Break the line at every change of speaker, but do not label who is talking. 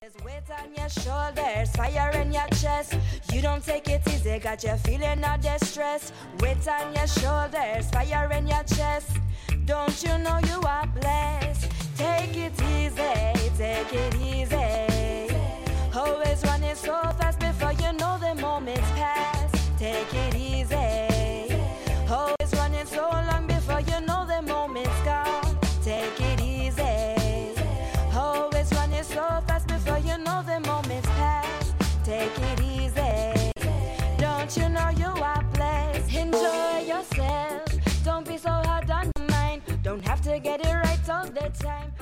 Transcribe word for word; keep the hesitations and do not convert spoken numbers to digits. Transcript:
Weight on your shoulders, fire in your chest. You don't take it easy, got you feeling all distress. Weight on your shoulders, fire in your chest. Don't you know you are blessed? Take it easy, take it easy. Always running so fast before you know the moment's past. Take it easy. Always running so long before you know the moment's gone. Take it easy. Always running so fast before you know the moment's past. Take it easy. Don't you know you are blessed? Enjoy yourself. Don't be so hard on your mind. Don't have to get it right all the time.